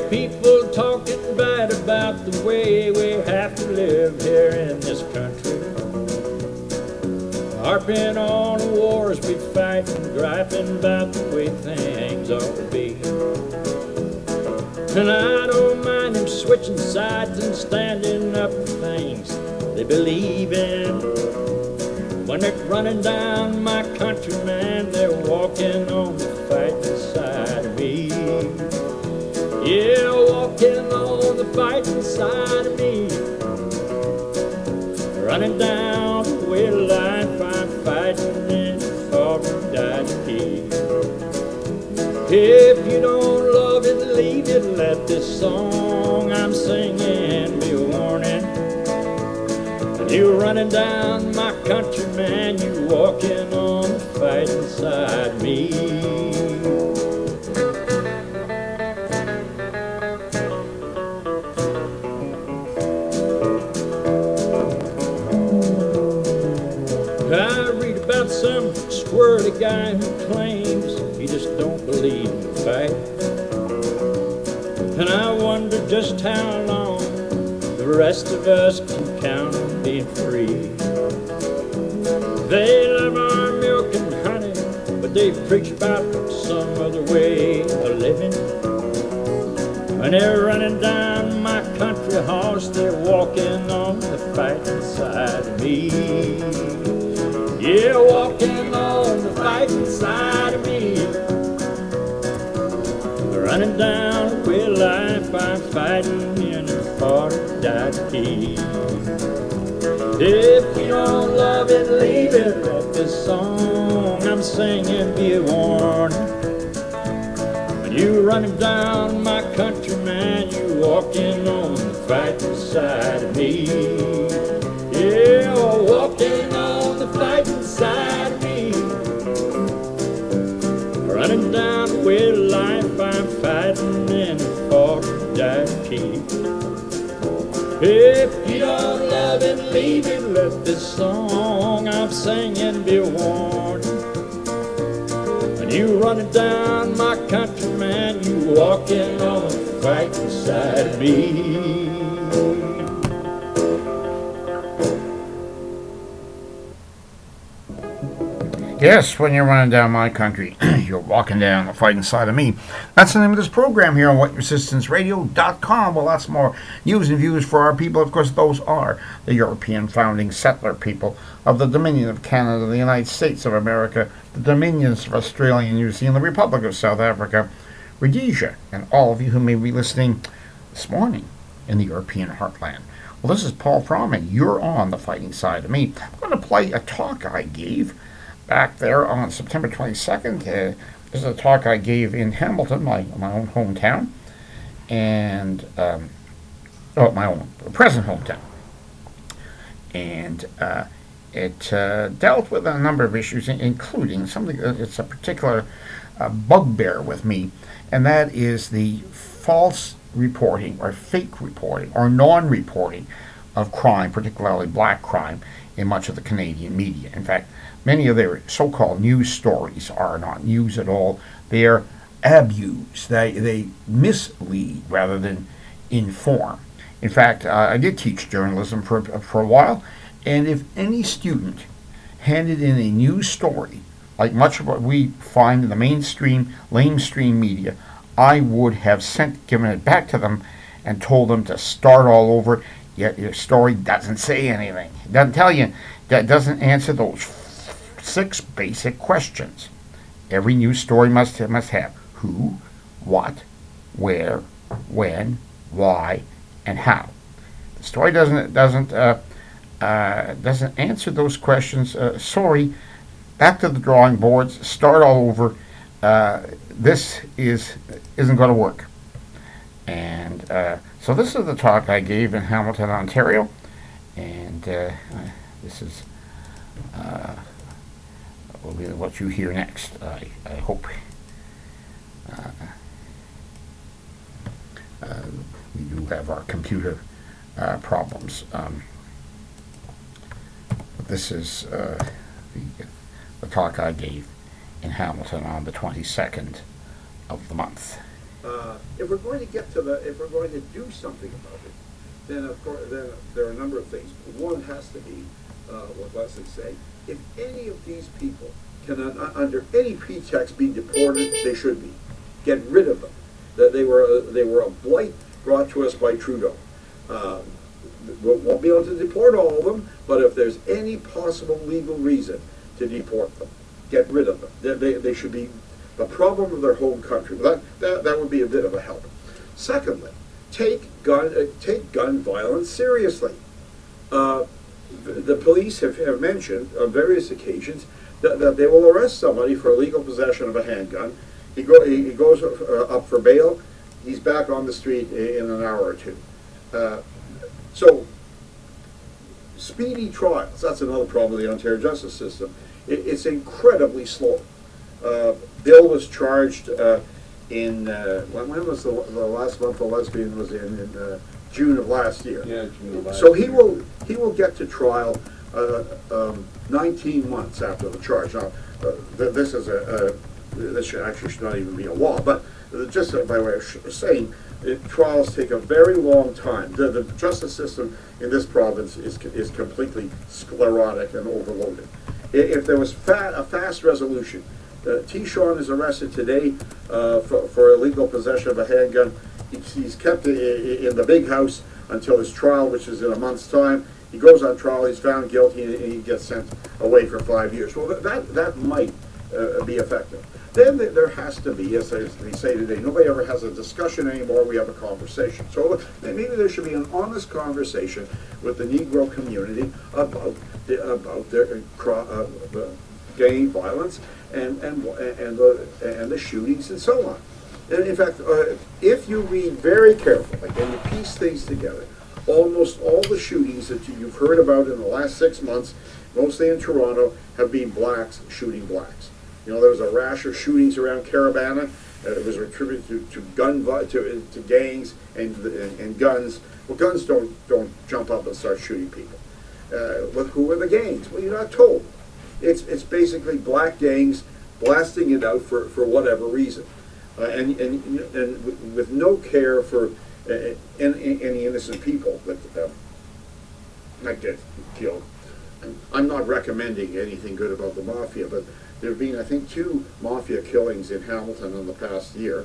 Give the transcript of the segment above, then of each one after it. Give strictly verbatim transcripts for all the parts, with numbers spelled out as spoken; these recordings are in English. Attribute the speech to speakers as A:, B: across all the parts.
A: people talking bad about the way we have to live here in this country. Harping on the wars we fight and griping about the way things ought to be. And I don't mind them switching sides and standing up for things they believe in. When they're running down my country, man, they're walking on the fighting side of me. Yeah, walking on the fighting side of me. Running down the way life I'm fighting and fought and died to keep. If you don't love it, leave it. Let this song I'm singing be a warning. You running down my country, man, you walking on the fighting side of me. I read about some squirrely guy who claims he just don't believe in the fight. And I wonder just how long the rest of us can count on being free. They love our milk and honey, but they preach about some other way of living. When they're running down my country horse, they're walking on the fighting side of me. Yeah, walking on the fighting side of me. Running down where life I'm fighting in a fought or died to keep. If you don't love it, leave it. Let this song I'm singing be a warning. When you running down my country, man, you walking on the fighting side of me. Yeah, walking on the fighting side of me. Running down where life I'm fighting and fought or died to keep. If you don't love it, leave it. Let this song I'm singing be a warning. When you running down my country, man, you walking on the fighting side of me.
B: Yes, when you're running down my country, you're walking down the fighting side of me. That's the name of this program here on white resistance radio dot com. Well, lots more news and views for our people. Of course, those are the European founding settler people of the Dominion of Canada, the United States of America, the Dominions of Australia and New Zealand, the Republic of South Africa, Rhodesia, and all of you who may be listening this morning in the European heartland. Well, this is Paul Fromm. You're on the fighting side of me. I'm going to play a talk I gave back there on September twenty-second. Uh, this is a talk I gave in Hamilton, my my own hometown, and um, oh, my own present hometown, and uh, it uh, dealt with a number of issues, including something that's a particular uh, bugbear with me, and that is the false reporting or fake reporting or non-reporting of crime, particularly black crime, in much of the Canadian media. In fact, many of their so-called news stories are not news at all. They are abuse. They, they mislead rather than inform. In fact, uh, I did teach journalism for, for a while, and if any student handed in a news story, like much of what we find in the mainstream, lamestream media, I would have sent, given it back to them and told them to start all over. Yet your story doesn't say anything. It doesn't tell you, that doesn't answer those six basic questions. Every news story must must have who, what, where, when, why, and how. The story doesn't doesn't uh, uh, doesn't answer those questions. Uh, sorry, back to the drawing boards. Start all over. Uh, this is isn't going to work. And uh, so this is the talk I gave in Hamilton, Ontario, and uh, this is uh, will be what you hear next. I, I hope uh, uh, we do have our computer uh, problems. Um, but this is uh, the, the talk I gave in Hamilton on the twenty-second of the month.
C: Uh, if we're going to get to the, if we're going to do something about it, then of course, then there are a number of things. One has to be uh, what Leslie said. If any of these people can, uh, under any pretext, be deported, they should be. Get rid of them. That they were a, they were a blight brought to us by Trudeau. Uh, we won't be able to deport all of them, but if there's any possible legal reason to deport them, get rid of them. They, they, they should be the problem of their home country. That, that, that would be a bit of a help. Secondly, take gun, uh, take gun violence seriously. Uh, the, the police have, have mentioned on various occasions that, that they will arrest somebody for illegal possession of a handgun. He, go, he, he goes uh, up for bail. He's back on the street in an hour or two. Uh, so, speedy trials, that's another problem with the Ontario justice system. It, it's incredibly slow. Uh, Bill was charged uh, in, uh, when, when was the, the last month the lesbian was in? In uh, June of last year.
D: Yeah, June of last
C: So he
D: year.
C: will, he will get to trial uh, um, nineteen months after the charge. Now, uh, th this is a, a, this should actually should not even be a law, but uh, just by way of sh saying, it, trials take a very long time. The, the justice system in this province is, is completely sclerotic and overloaded. I- If there was fa a fast resolution, uh, T. Sean is arrested today uh, for, for illegal possession of a handgun. He's, he's kept i- i- in the big house until his trial, which is in a month's time. He goes on trial, he's found guilty, and he gets sent away for five years. Well, that, that might uh, be effective. Then there has to be, as they say today, nobody ever has a discussion anymore, we have a conversation. So maybe there should be an honest conversation with the Negro community about, the, about their uh, the gang violence and, and, and, the, and the shootings and so on. And in fact, uh, if you read very carefully and you piece things together, almost all the shootings that you've heard about in the last six months, mostly in Toronto, have been blacks shooting blacks. You know, there was a rash of shootings around Caribana. Uh, it was attributed to, to gun to, to gangs and, and and guns. Well, guns don't don't jump up and start shooting people. Uh, but who are the gangs? Well, you're not told. It's it's basically black gangs blasting it out for, for whatever reason, uh, and and and with no care for uh, any, any innocent people that uh, might get killed. I'm not recommending anything good about the mafia, but there have been, I think, two mafia killings in Hamilton in the past year.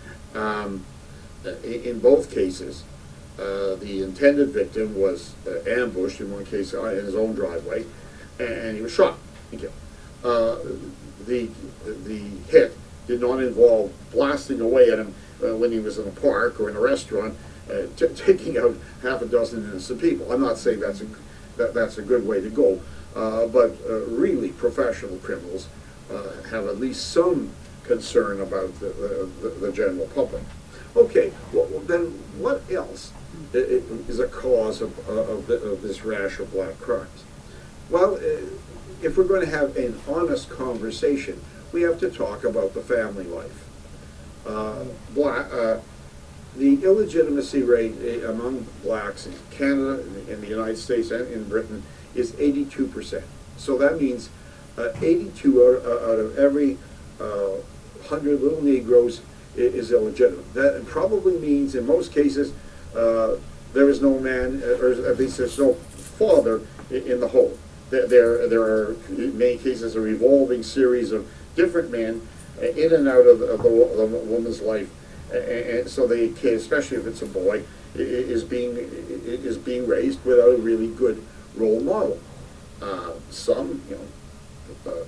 C: Um, in, in both cases, uh, the intended victim was uh, ambushed, in one case uh, in his own driveway, and he was shot and killed. Uh, the, the hit did not involve blasting away at him uh, when he was in a park or in a restaurant, uh, t taking out half a dozen innocent people. I'm not saying that's a, that, that's a good way to go, uh, but uh, really professional criminals Uh, have at least some concern about the, the, the general public. Okay, well, then what else is a cause of, of, the, of this rash of black crimes? Well, uh, if we're going to have an honest conversation, we have to talk about the family life. Uh, black, uh, the illegitimacy rate among blacks in Canada, in the United States, and in Britain is eighty-two percent. So that means Uh, eighty-two out, uh, out of every uh, one hundred little Negroes is, is illegitimate. That probably means, in most cases, uh, there is no man, or at least there's no father in, in the home. There, there, there are, in many cases, a revolving series of different men in and out of, of the, the woman's life, and, and so they, especially if it's a boy, is being is being raised without a really good role model. Uh, some, you know. Uh,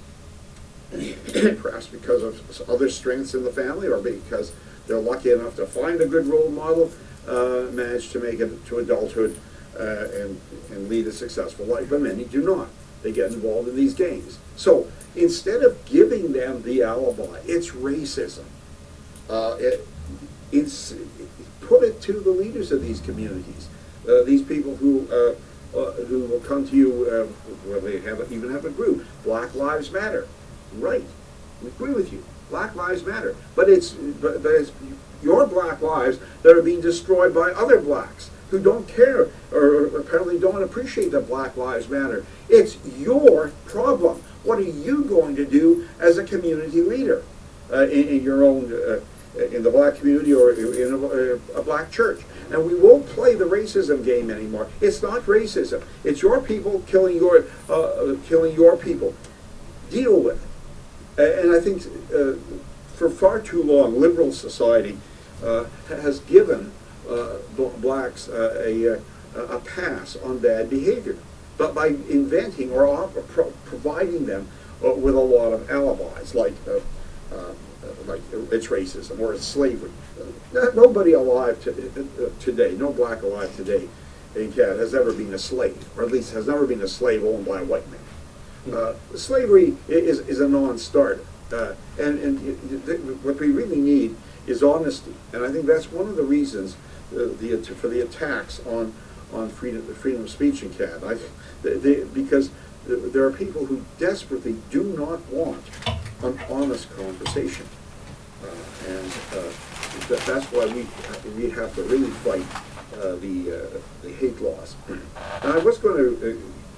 C: perhaps because of other strengths in the family, or because they're lucky enough to find a good role model, uh, manage to make it to adulthood uh, and, and lead a successful life, but many do not. They get involved in these gangs. So instead of giving them the alibi, it's racism. Uh, it, it's, put it to the leaders of these communities, uh, these people who uh, Uh, who will come to you, uh, well, they have a, even have a group, Black Lives Matter. Right, we agree with you, Black Lives Matter. But it's, but, but it's your black lives that are being destroyed by other blacks who don't care, or, or apparently don't appreciate that Black Lives Matter. It's your problem. What are you going to do as a community leader uh, in, in your own uh, in the black community or in a, a black church. And we won't play the racism game anymore. It's not racism. It's your people killing your uh, killing your people. Deal with it. And I think uh, for far too long, liberal society uh, has given uh, blacks uh, a, a pass on bad behavior, but by inventing or op- pro- providing them uh, with a lot of alibis, like uh, uh, like it's racism or it's slavery. Uh, nobody alive to, uh, today, no black alive today in Canada has ever been a slave, or at least has never been a slave owned by a white man. Uh, slavery is, is a non-starter, uh, and, and th- what we really need is honesty, and I think that's one of the reasons uh, the, for the attacks on on freedom, freedom of speech in Canada. I, they, they, because there are people who desperately do not want an honest conversation, uh, and uh, that, that's why we we have to really fight uh, the uh, the hate laws. And I was going to. Uh,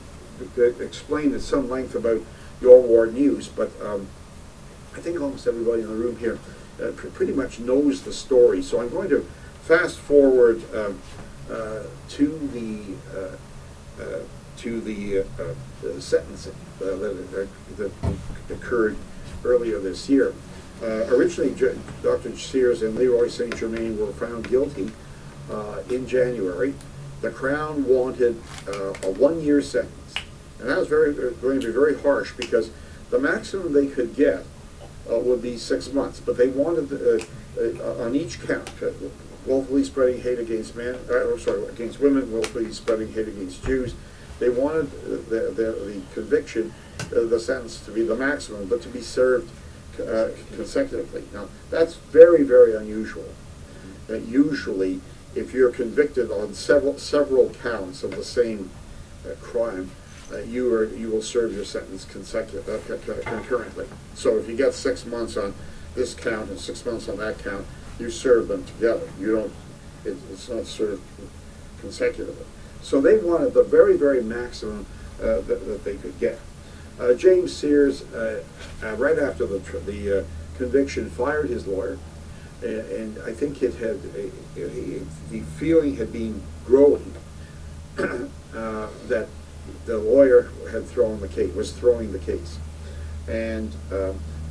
C: explain at some length about Your War News, but um, I think almost everybody in the room here uh, pr- pretty much knows the story. So I'm going to fast forward um, uh, to the uh, uh, to the, uh, uh, the sentencing uh, that, that occurred earlier this year. Uh, originally, J- Doctor Sears and Leroy Saint Germain were found guilty uh, in January. The Crown wanted uh, a one-year sentence. And that was very, going to be very harsh because the maximum they could get uh, would be six months. But they wanted, uh, uh, on each count, uh, willfully spreading hate against men, uh, sorry, against women, willfully spreading hate against Jews. They wanted uh, the, the, the conviction, uh, the sentence to be the maximum, but to be served uh, consecutively. Now, that's very, very unusual. Uh, usually, if you're convicted on several several counts of the same uh, crime, Uh, you are you will serve your sentence consecutive, uh, concurrently. So if you get six months on this count and six months on that count, you serve them together. You don't. It, it's not served consecutively. So they wanted the very very maximum uh, that, that they could get. Uh, James Sears, uh, uh, right after the tr- the uh, conviction, fired his lawyer, and, and I think it had a, a, the feeling had been growing uh, that the lawyer had thrown the case, was throwing the case. And uh,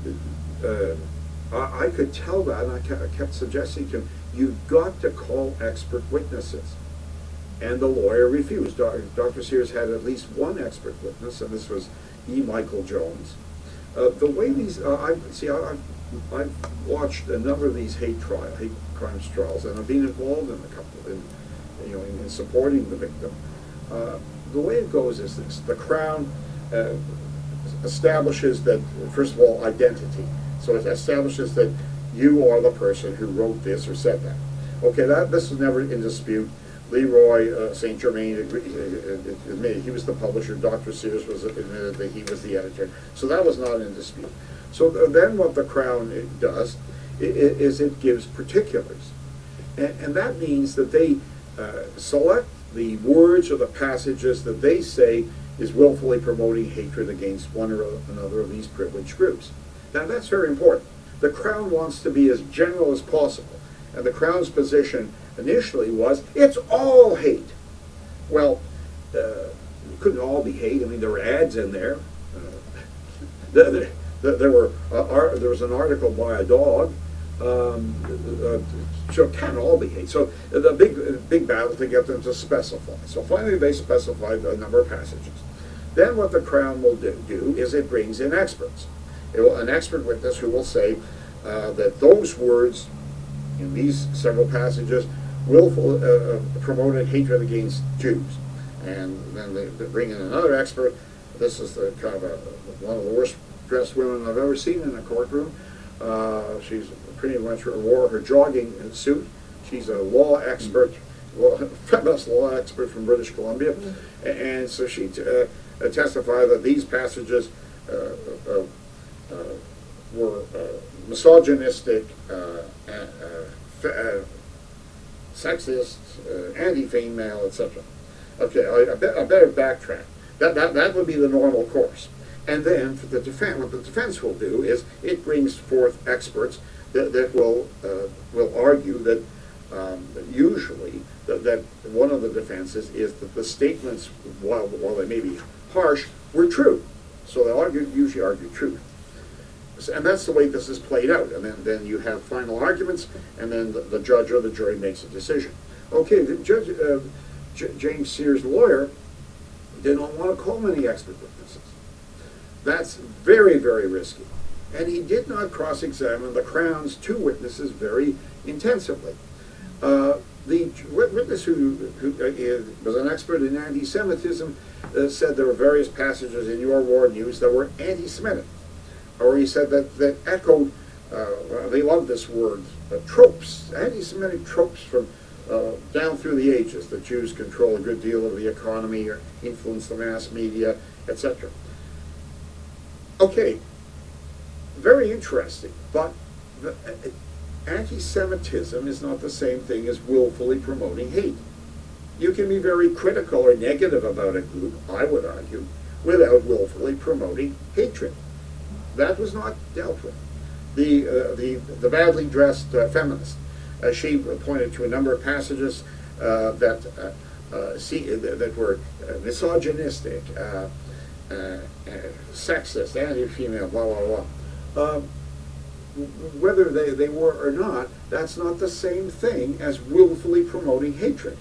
C: uh, I, I could tell that, and I kept, I kept suggesting to him, you've got to call expert witnesses. And the lawyer refused. Doctor Sears had at least one expert witness, and this was E. Michael Jones. Uh, the way these, uh, I see, I, I've, I've watched a number of these hate trial, hate crimes trials, and I've been involved in a couple, in, you know, in, in supporting the victim. Uh, The way it goes is this: the Crown uh, establishes that, first of all, identity. So it establishes that you are the person who wrote this or said that. Okay, that this is never in dispute. Leroy uh, Saint Germain admitted he was the publisher. Doctor Sears was admitted that he was the editor. So that was not in dispute. So th- then what the Crown does is it gives particulars, and, and that means that they uh, select the words or the passages that they say is willfully promoting hatred against one or another of these privileged groups. Now that's very important. The Crown wants to be as general as possible, and the Crown's position initially was, it's all hate. Well, uh, it couldn't all be hate. I mean, there were ads in there. Uh, there, there, there were uh, ar- there was an article by a dog. Um, uh, so it can't all be hate. So uh, the big uh, big battle to get them to specify. So finally they specified a number of passages. Then what the Crown will do, do is it brings in experts. It will, an expert witness who will say uh, that those words in these several passages will uh, promoted hatred against Jews. And then they, they bring in another expert. This is the kind of a, one of the worst dressed women I've ever seen in a courtroom. Uh, she's pretty much wore her jogging suit. She's a law expert, law, feminist law expert from British Columbia, mm-hmm. and so she t- uh, testified that these passages uh, uh, uh, were uh, misogynistic, uh, uh, uh, sexist, uh, anti-female, et cetera. Okay, I, I, bet, I better backtrack. That, that that would be the normal course. And then for the defense, what the defense will do is it brings forth experts that, that will uh, will argue that um, usually that, that one of the defenses is that the statements, while while they may be harsh, were true. So they argue usually argue truth. And that's the way this is played out. And then, then you have final arguments, and then the, the judge or the jury makes a decision. Okay, the judge, uh, J James Sears' lawyer, did not want to call many expert witnesses. That's very, very risky. And he did not cross-examine the Crown's two witnesses very intensively. Uh, the witness who, who uh, was an expert in anti-Semitism uh, said there were various passages in your war news that were anti-Semitic. Or he said that, that echoed, uh, they love this word, uh, tropes, anti-Semitic tropes from uh, down through the ages, that Jews control a good deal of the economy or influence the mass media, et cetera. Okay, very interesting, but the, uh, anti-Semitism is not the same thing as willfully promoting hate. You can be very critical or negative about a group, I would argue, without willfully promoting hatred. That was not dealt with. The, uh, the, the badly dressed uh, feminist, uh, she pointed to a number of passages uh, that, uh, uh, see, that were uh, misogynistic, uh, uh, uh, sexist, anti-female, blah, blah, blah. Um, whether they, they were or not, that's not the same thing as willfully promoting hatred.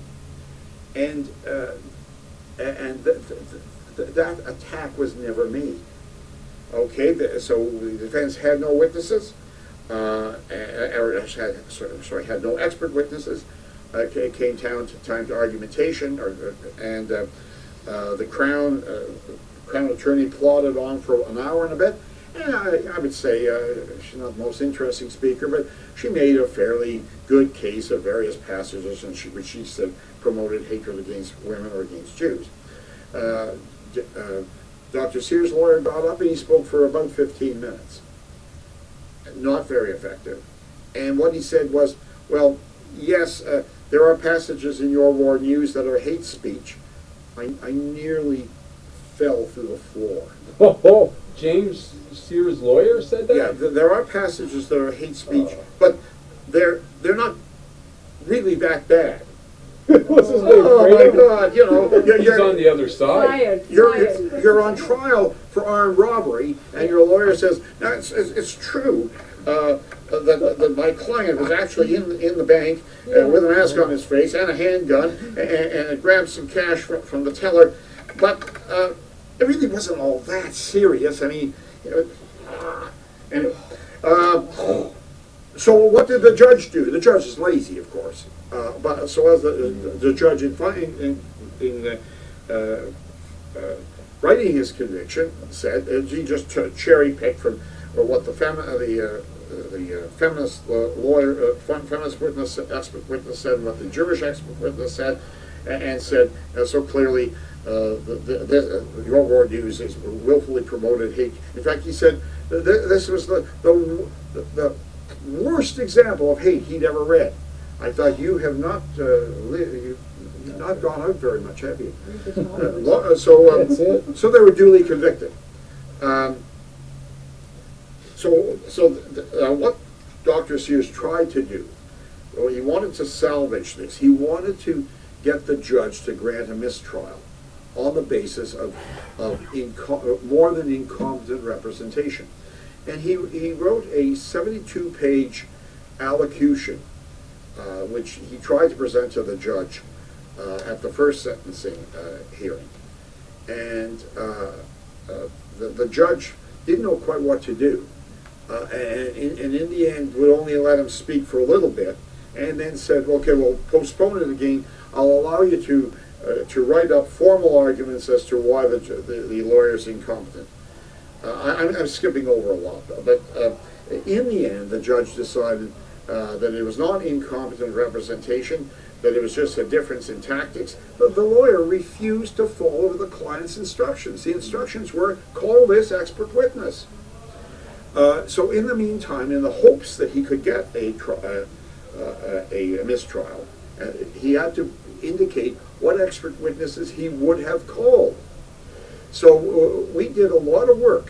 C: And, uh, and th th th that attack was never made. Okay, the, so the defense had no witnesses, uh, or had, sorry, had no expert witnesses. Uh, it came down to time to argumentation, or, and uh, uh, the Crown uh, Crown attorney plodded on for an hour and a bit. And I, I would say uh, she's not the most interesting speaker, but she made a fairly good case of various passages, and she, which she said promoted hatred against women or against Jews. Uh, uh, Doctor Sears' lawyer got up and he spoke for about fifteen minutes. Not very effective. And what he said was, well, yes, uh, there are passages in your war news that are hate speech. I, I nearly fell through the floor.
D: Oh, oh, James Sears' lawyer said that?
C: Yeah, th there are passages that are hate speech, oh. but they're, they're not really that bad.
D: What's his name?
C: Oh my God! You know, you're,
D: he's
C: you're,
D: on the other side.
E: Fired,
C: you're,
E: fired.
C: you're on trial for armed robbery, and your lawyer says, "No, it's, it's, it's true uh, that, that my client was actually in in the bank uh, with a mask on his face and a handgun, and, and grabbed some cash from, from the teller, but uh, it really wasn't all that serious. I mean, you know, anyway." Uh, So what did the judge do? The judge is lazy, of course. Uh, but so as the, the, the judge in, in, in uh, uh, writing his conviction said, uh, he just cherry picked from uh, what the fem uh, the uh, the uh, feminist uh, lawyer, uh, feminist witness, expert witness said, what the Jewish expert witness said, and, and said uh, so clearly. Uh, the, the, the, uh, your war news is willfully promoted hate. In fact, he said th this was the the, the worst example of hate he'd ever read. I thought, you have not uh, you've not gone out very much, have you? Uh, so, um, so they were duly convicted. Um, so, so uh, what Doctor Sears tried to do, well, he wanted to salvage this. He wanted to get the judge to grant a mistrial on the basis of, of inco more than incompetent representation. And he, he wrote a seventy-two page allocution, uh, which he tried to present to the judge uh, at the first sentencing uh, hearing. And uh, uh, the, the judge didn't know quite what to do. Uh, and, in, and in the end, would only let him speak for a little bit, and then said, okay, well, postpone it again. I'll allow you to, uh, to write up formal arguments as to why the, the, the lawyer's incompetent. Uh, I, I'm skipping over a lot, but uh, in the end, the judge decided uh, that it was not incompetent representation, that it was just a difference in tactics, but the lawyer refused to follow the client's instructions. The instructions were, call this expert witness. Uh, so in the meantime, in the hopes that he could get a, uh, uh, a, a mistrial, uh, he had to indicate what expert witnesses he would have called. So uh, we did a lot of work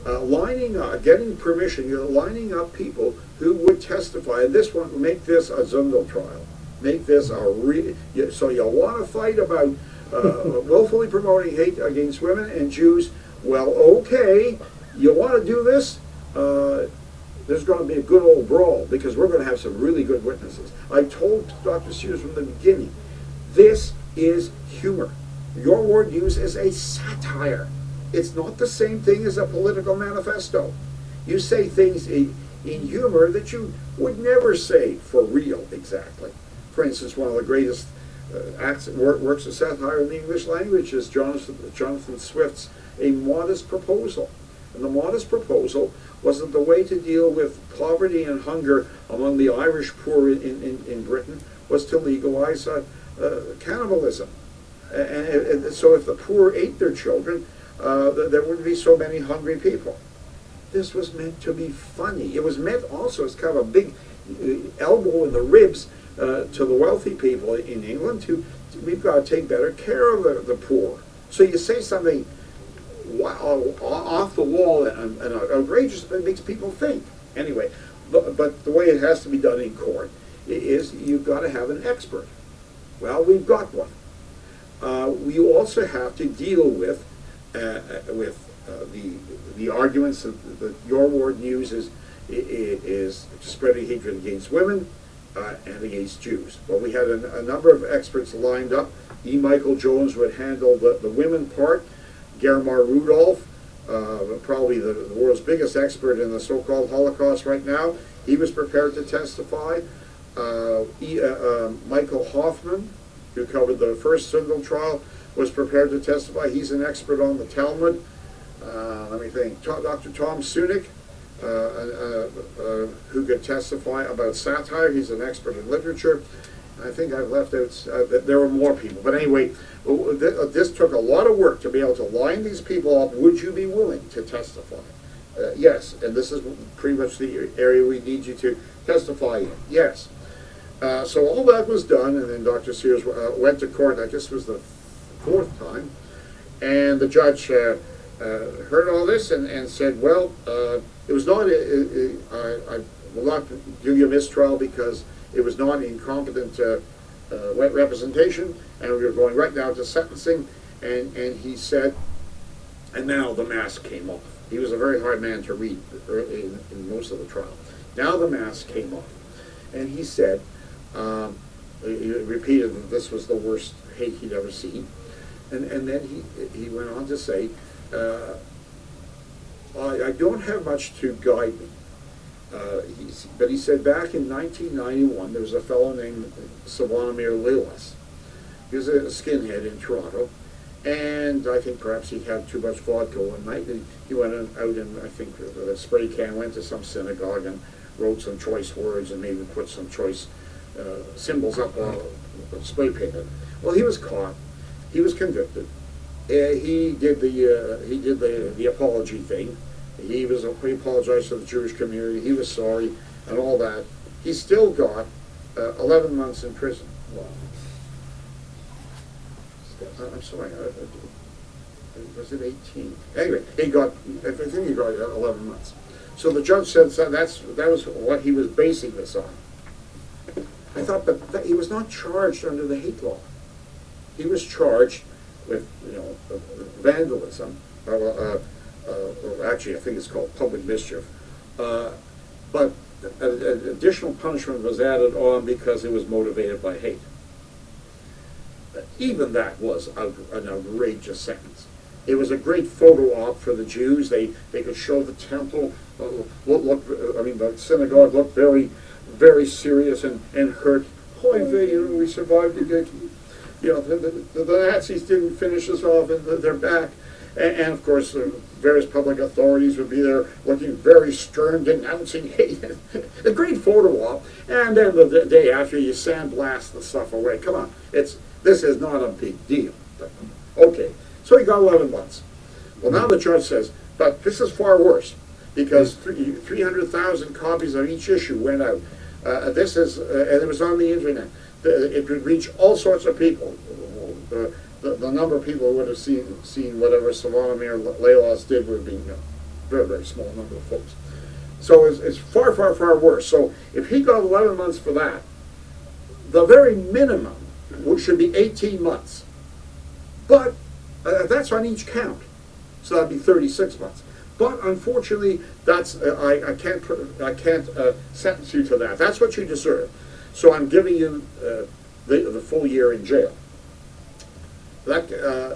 C: uh, lining up, getting permission, you know, lining up people who would testify. And this one, make this a Zundel trial. Make this a re. You, so you want to fight about uh, willfully promoting hate against women and Jews? Well, okay. You want to do this? Uh, there's going to be a good old brawl because we're going to have some really good witnesses. I told Doctor Sears from the beginning, this is humor. Your word use is a satire. It's not the same thing as a political manifesto. You say things in, in humor that you would never say for real, exactly. For instance, one of the greatest uh, acts, works of satire in the English language is Jonathan, Jonathan Swift's A Modest Proposal. And the modest proposal was that the way to deal with poverty and hunger among the Irish poor in, in, in Britain was to legalize uh, uh, cannibalism. And, and, and so if the poor ate their children, uh, there wouldn't be so many hungry people. This was meant to be funny. It was meant also as kind of a big uh, elbow in the ribs uh, to the wealthy people in England to, to we've got to take better care of the, the poor. So you say something wow, off the wall and, and outrageous, it makes people think. Anyway, but, but the way it has to be done in court is you've got to have an expert. Well, we've got one. Uh, we also have to deal with uh, with uh, the the arguments that, that your ward uses is spreading hatred against women uh, and against Jews. Well, we had a, a number of experts lined up. E. Michael Jones would handle the, the women part. Germar Rudolph, uh, probably the, the world's biggest expert in the so-called Holocaust right now, he was prepared to testify. Uh, e, uh, uh, Michael Hoffman, who covered the first Zundel trial, was prepared to testify. He's an expert on the Talmud. Uh, let me think. Doctor Tom Sunick, uh, uh, uh, who could testify about satire. He's an expert in literature. I think I've left out, uh, there were more people. But anyway, this took a lot of work to be able to line these people up. Would you be willing to testify? Uh, yes, and this is pretty much the area we need you to testify in. Yes. Uh, so all that was done, and then Doctor Sears uh, went to court. I guess it was the fourth time. And the judge uh, uh, heard all this and, and said, well, uh, it was not, a, a, I, I will not give you a mistrial because it was not incompetent uh, uh, representation, and we were going right now to sentencing, and, and he said, and now the mask came off. He was a very hard man to read in, in most of the trial. Now the mask came off, and he said, um, he repeated that this was the worst hate he'd ever seen, and, and then he, he went on to say, uh, I, I don't have much to guide me. Uh, he, but he said back in nineteen ninety-one, there was a fellow named Slavomir Leilas. He was a skinhead in Toronto, and I think perhaps he had too much vodka one night. And he went out and I think with a spray can, went to some synagogue and wrote some choice words and maybe put some choice uh, symbols up on uh, spray painted. Well, he was caught. He was convicted. Uh, he did the uh, he did the the apology thing. He was he apologized to the Jewish community. He was sorry and all that. He still got uh, eleven months in prison.
D: Wow.
C: Uh, I'm sorry. Uh, uh, was it eighteen? Anyway, he got. I think he got eleven months. So the judge said so that's that was what he was basing this on. I thought, but that, he was not charged under the hate law. He was charged with you know vandalism. Uh, uh, Uh, actually, I think it's called public mischief. Uh, but an additional punishment was added on because it was motivated by hate. Even that was out, an outrageous sentence. It was a great photo op for the Jews. They they could show the temple. Uh, look, look, I mean, the synagogue looked very, very serious and, and hurt. Oh, you know, we survived again. You know, the, the, the Nazis didn't finish us off, and they're back. And, and of course, the various public authorities would be there looking very stern, denouncing hate. A great photo op. And then the, the day after, you sandblast the stuff away. Come on, it's this is not a big deal. Okay, so he got eleven months. Well, now the judge says, but this is far worse because three hundred thousand copies of each issue went out. Uh, this is, uh, and it was on the internet. It would reach all sorts of people. Uh, The, the number of people who would have seen seen whatever Slavomir Leilas did would be you know, very, very small number of folks. So it's, it's far, far, far worse. So if he got eleven months for that, the very minimum would- should be eighteen months. But uh, that's on each count. So that'd be thirty-six months. But unfortunately, that's uh, I, I can't pr- I can't uh, sentence you to that. That's what you deserve. So I'm giving you uh, the, the full year in jail. That uh,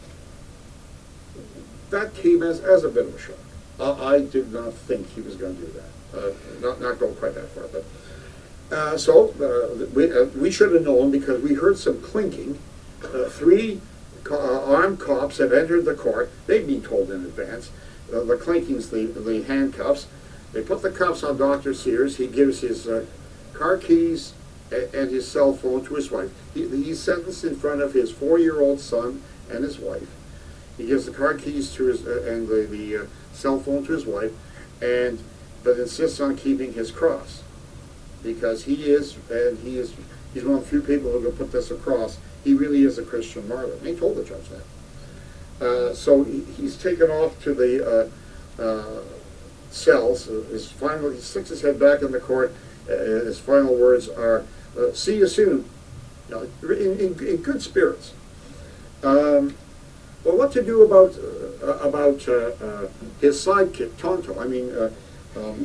C: that came as, as a bit of a shock. Uh, I did not think he was going to do that. Uh, not not go quite that far, but uh, so uh, we uh, we should have known because we heard some clinking. Uh, three co- uh, armed cops had entered the court. They'd been told in advance. Uh, the clinking's the the handcuffs. They put the cuffs on Doctor Sears. He gives his uh, car keys a- and his cell phone to his wife. He, he's sentenced in front of his four-year-old son and his wife. He gives the car keys to his uh, and the, the uh, cell phone to his wife, and but insists on keeping his cross because he is and he is he's one of the few people who can put this across. He really is a Christian martyr. And he told the judge that. Uh, so he, he's taken off to the uh, uh, cells. Uh, his final he sticks his head back in the court. Uh, his final words are, uh, "See you soon," you know, in, in, in good spirits. Um, Well, what to do about uh, about uh, uh, his sidekick, Tonto? I mean, uh, um,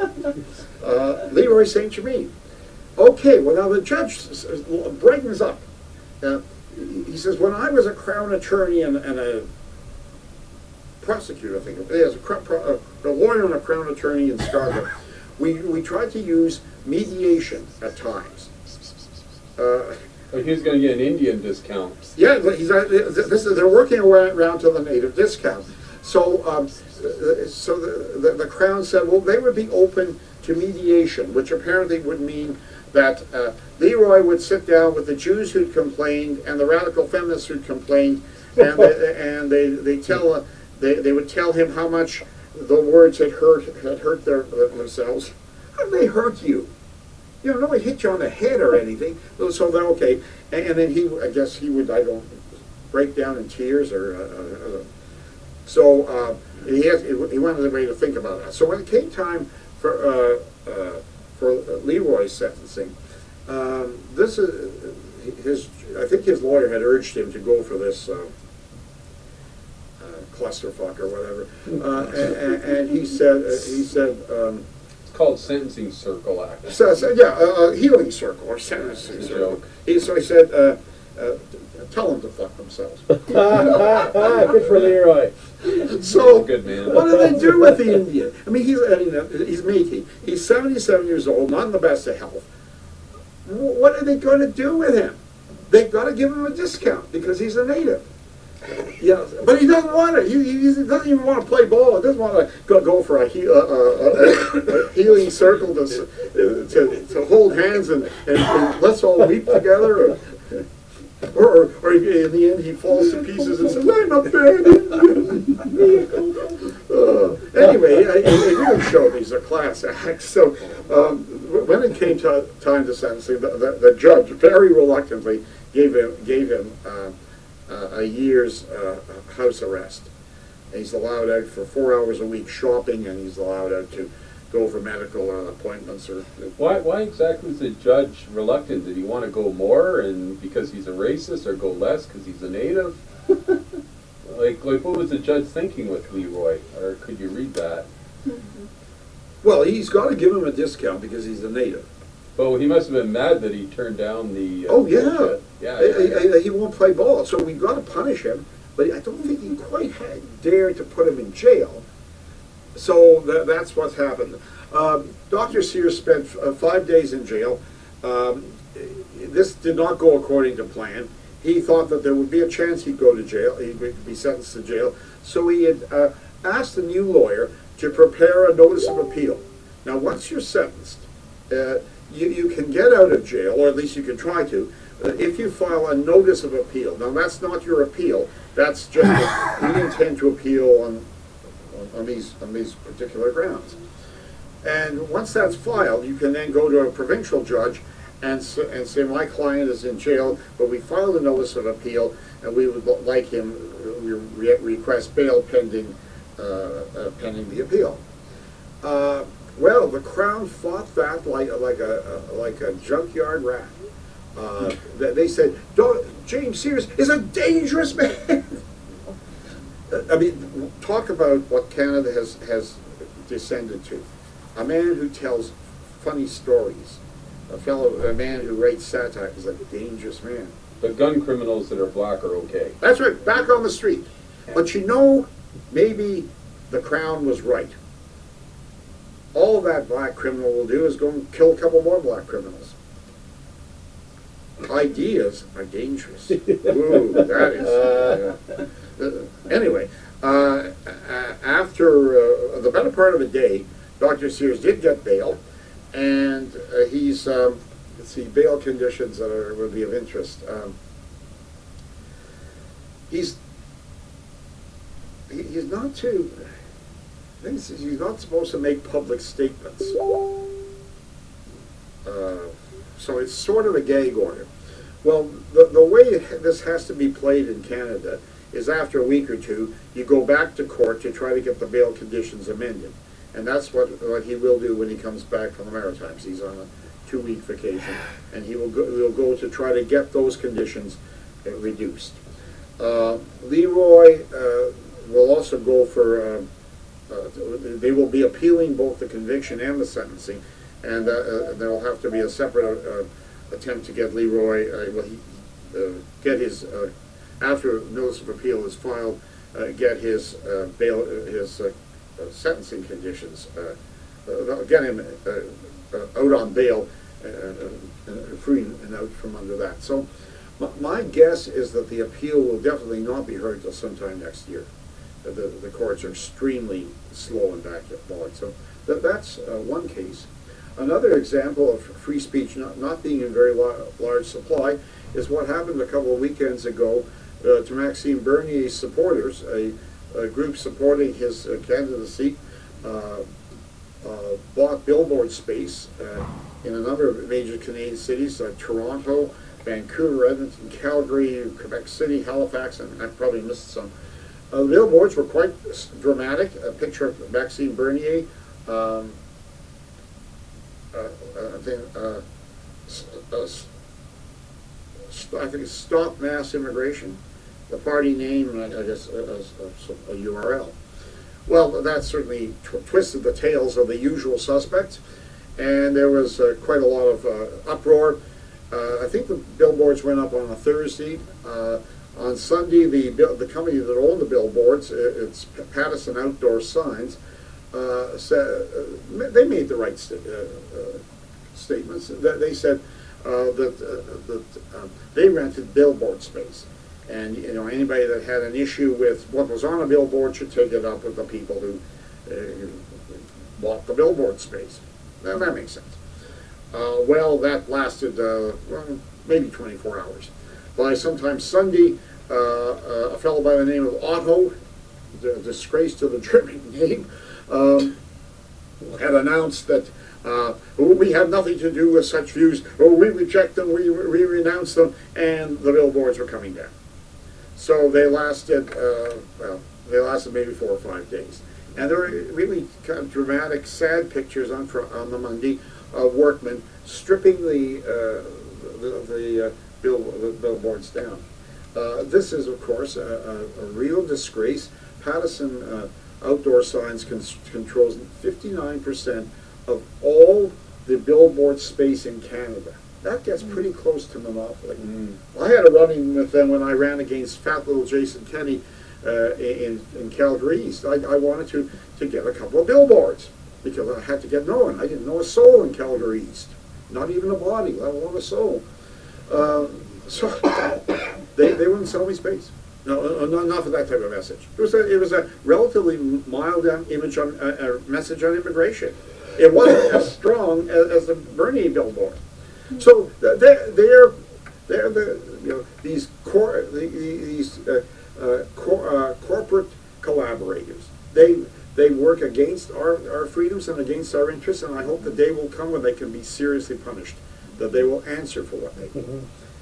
C: uh, Leroy Saint Germain. Okay, well now the judge s- s- brightens up. Uh, he says, when I was a Crown attorney and, and a prosecutor, I think, yes, a, cr- pro- a lawyer and a Crown attorney in Scarborough, we we tried to use mediation at times. Uh,
D: But he's going to get an Indian discount.
C: Yeah, but he's, uh, this is, they're working around to the native discount. So, um, uh, so the, the, the Crown said, well, they would be open to mediation, which apparently would mean that uh, Leroy would sit down with the Jews who'd complained and the radical feminists who'd complained, and they, and they they tell uh, they they would tell him how much the words had hurt had hurt their themselves. How did they hurt you? You know, nobody hit you on the head or anything. So then, okay, and, and then he, I guess he would, I don't, break down in tears or, uh, uh, so uh, he has, he wanted everybody to think about that. So when it came time for uh, uh, for Leroy's sentencing, um, this is his. I think his lawyer had urged him to go for this uh, uh, clusterfuck or whatever, uh, and, and, and he said, uh, he said. Um,
D: Called Sentencing Circle Act.
C: So, so yeah, a, a healing circle or sentencing circle. He, so he said, uh, uh, tell them to fuck themselves.
A: Good for Leroy.
C: So,
D: Good man.
C: what do they do with the Indian? I mean, he's I mean, uh, he's Métis. He's seventy-seven years old, not in the best of health. W- What are they going to do with him? They've got to give him a discount because he's a native. Yeah, but he doesn't want it. He, he doesn't even want to play ball. He doesn't want to go, go for a, he, uh, uh, a, a healing circle to, s- to, to hold hands and, and, and let's all weep together. Or, or, or in the end, he falls to pieces and says, "I'm a bad Indian." uh, anyway, it, it really showed he's a class act. So um, when it came to time to sentencing, the, the, the judge very reluctantly gave him gave him. Uh, Uh, a year's uh, house arrest. And he's allowed out for four hours a week shopping, and he's allowed out to go for medical uh, appointments. Or
D: Why, why exactly is the judge reluctant? Did he want to go more and because he's a racist, or go less because he's a native? like, like, what was the judge thinking with Leroy? Or could you read that?
C: Well, he's got to give him a discount because he's a native.
D: But he must have been mad that he turned down the. Uh,
C: Oh yeah,
D: bullshit. yeah,
C: He-
D: yeah,
C: he-
D: yeah.
C: he won't play ball, so we've got to punish him. But I don't think he quite had dared to put him in jail. So tha- that's what's happened. Um, Doctor Sears spent uh, five days in jail. Um, this did not go according to plan. He thought that there would be a chance he'd go to jail, he'd be- be sentenced to jail. So he had uh, asked a new lawyer to prepare a notice of appeal. Now, once you're sentenced, uh, you, you can get out of jail, or at least you can try to, uh, if you file a notice of appeal. Now, that's not your appeal. That's just that we intend to appeal on, on, on these on these particular grounds. And once that's filed, you can then go to a provincial judge and, s- and say, my client is in jail, but we filed a notice of appeal, and we would like him, we re- request bail pending uh, uh, pending the appeal. Uh, well, the Crown fought that like like a, a like a junkyard rat. Uh, they they said, Don't, James Sears is a dangerous man. I mean, talk about what Canada has, has descended to. A man who tells funny stories, a fellow, a man who writes satire is a dangerous man.
D: But gun criminals that are black are okay.
C: That's right, back on the street. But you know, maybe the Crown was right. All that black criminal will do is go and kill a couple more black criminals. Ideas are dangerous. Ooh, that is. Uh, uh, anyway, uh, after uh, the better part of a day, Doctor Sears did get bail, and uh, he's, um, let's see, bail conditions that are, would be of interest. Um, he's, he, he's not to, I think he's not supposed to make public statements. Uh, so it's sort of a gag order. Well, the, the way it, this has to be played in Canada is after a week or two, you go back to court to try to get the bail conditions amended. And that's what, what he will do when he comes back from the Maritimes. He's on a two-week vacation, and he will go, will go to try to get those conditions uh, reduced. Uh, Leroy uh, will also go for, uh, uh, they will be appealing both the conviction and the sentencing, and uh, uh, there will have to be a separate uh, attempt to get Leroy, uh, well, he, uh, get his, uh, after notice of appeal is filed, uh, get his uh, bail, his uh, uh, sentencing conditions, uh, uh, get him uh, uh, out on bail, uh, uh, free and out from under that. So my guess is that the appeal will definitely not be heard till sometime next year. Uh, the, the courts are extremely slow and backlogged. So that, that's uh, one case. Another example of free speech not, not being in very la large supply is what happened a couple of weekends ago uh, to Maxime Bernier's supporters, a, a group supporting his uh, candidacy, uh, uh, bought billboard space uh, in a number of major Canadian cities, uh, Toronto, Vancouver, Edmonton, Calgary, Quebec City, Halifax, and I probably missed some. Uh, the billboards were quite dramatic. A picture of Maxime Bernier, um, uh, I think, uh, uh, I think it's Stop Mass Immigration, the party name, and I guess a, a, a U R L. Well, that certainly tw twisted the tails of the usual suspects, and there was uh, quite a lot of uh, uproar. Uh, I think the billboards went up on a Thursday. Uh, on Sunday, the the company that owned the billboards, it's Pattison Outdoor Signs, uh, said, uh, they made the right st uh, uh, statements. They said uh, that, uh, that uh, they rented billboard space, and you know anybody that had an issue with what was on a billboard should take it up with the people who uh, bought the billboard space. Now that makes sense. Uh, well, that lasted uh, well, maybe twenty-four hours. By sometime Sunday, uh, uh, a fellow by the name of Otto, the disgrace to the dripping name, um, had announced that uh, oh, we have nothing to do with such views, oh, we reject them, we, we renounce them, and the billboards were coming down. So they lasted, uh, well, they lasted maybe four or five days. And there were really kind of dramatic, sad pictures on, on the Monday of workmen stripping the uh, the, the, uh, bill, the billboards down. Uh, this is, of course, a, a, a real disgrace. Pattison uh, Outdoor Signs con controls fifty-nine percent of all the billboard space in Canada. That gets pretty close to monopoly. Mm. I had a run-in with them when I ran against fat little Jason Kenney uh, in, in Calgary East. I, I wanted to, to get a couple of billboards, because I had to get known. I didn't know a soul in Calgary East, not even a body, let alone a soul. Uh, so they, they wouldn't sell me space. No, uh, not, not for that type of message. It was a, it was a relatively mild image on, uh, uh, message on immigration. It wasn't as strong as, as the Bernier billboard. So they're they're they're the you know these cor the, these uh, uh, cor uh, corporate collaborators. They. They work against our, our freedoms and against our interests, and I hope the day will come when they can be seriously punished, that they will answer for what they do.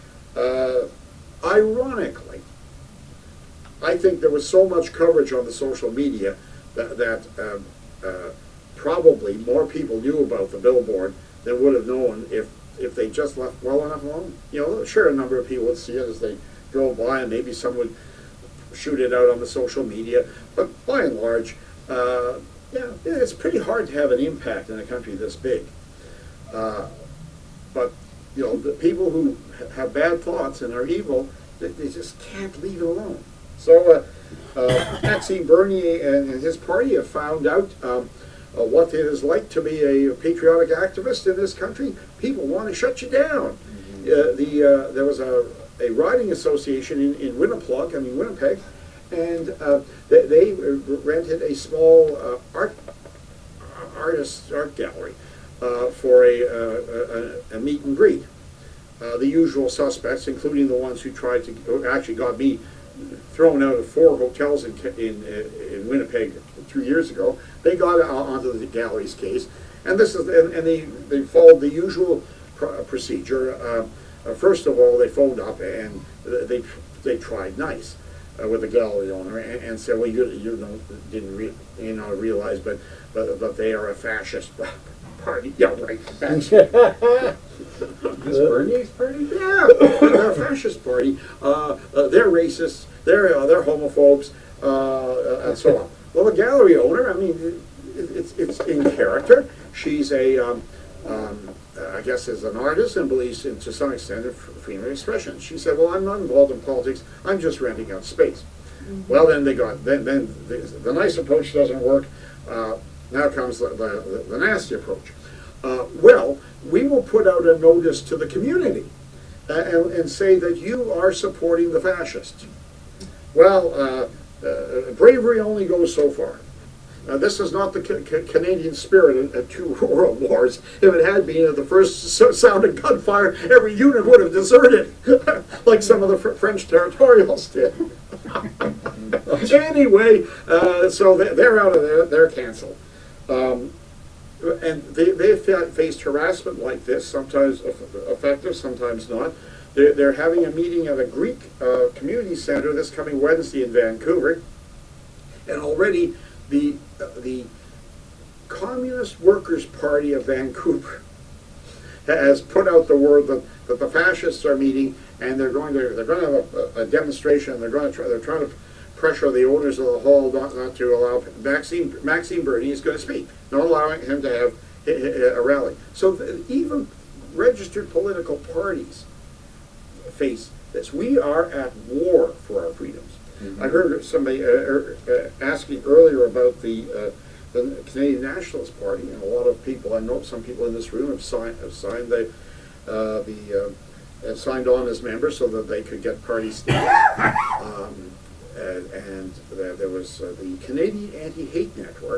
C: Uh, ironically, I think there was so much coverage on the social media that, that um, uh, probably more people knew about the billboard than would have known if, if they just left well enough alone. You know, sure, a number of people would see it as they drove by, and maybe some would shoot it out on the social media, but by and large, uh, yeah, it's pretty hard to have an impact in a country this big. Uh, but, you know, the people who have bad thoughts and are evil, they, they just can't leave it alone. So uh, uh, Maxime Bernier and, and his party have found out um, uh, what it is like to be a patriotic activist in this country. People want to shut you down. Mm-hmm. uh, the uh, there was a, a riding association in, in Winnipeg, I mean Winnipeg, and uh, they, they rented a small uh, art artist art gallery uh, for a, uh, a, a meet and greet. Uh, the usual suspects, including the ones who tried to, actually got me thrown out of four hotels in in, in Winnipeg two years ago. They got onto the gallery's case, and this is and, and they they followed the usual pr procedure. Uh, uh, first of all, they phoned up and they they tried nice uh, with the gallery owner and, and said, "Well, you you don't didn't re, you know realize, but but but they are a fascist party." Yeah, right. Fascist.
D: This Bernier's party?
C: Yeah, they're a fascist party. Uh, uh, they're racists. They're uh, they're homophobes, uh, and so on. Well, the gallery owner, I mean, it, it's it's in character. She's a, um, um, I guess, is an artist and believes in, to some extent, in freedom of expression. She said, "Well, I'm not involved in politics. I'm just renting out space." Mm-hmm. Well, then they got then then the, the nice approach doesn't work. Uh, now comes the, the, the nasty approach. Uh, well, we will put out a notice to the community uh, and, and say that you are supporting the fascists. Well, uh, uh, bravery only goes so far. Uh, this is not the ca ca Canadian spirit of, of two world wars. If it had been at the first sound of gunfire, every unit would have deserted, like some of the fr French territorials did. Anyway, uh, so they, they're out of there, they're canceled. Um, And they, they've faced harassment like this, sometimes effective, sometimes not. They're, they're having a meeting at a Greek uh, community center this coming Wednesday in Vancouver. And already the, uh, the Communist Workers' Party of Vancouver has put out the word that, that the fascists are meeting, and they're going to, they're going to have a, a demonstration. They're going to try, they're trying to pressure the owners of the hall not, not to allow Maxime, Maxime Bernier is going to speak, not allowing him to have a, a rally. So the, even registered political parties face this. We are at war for our freedoms. Mm-hmm. I heard somebody uh, uh, asking earlier about the, uh, the Canadian Nationalist Party, and a lot of people, I know some people in this room have signed, have signed the, uh, the uh, have signed on as members so that they could get party status. Um, Uh, and uh, there was uh, the Canadian Anti-Hate Network.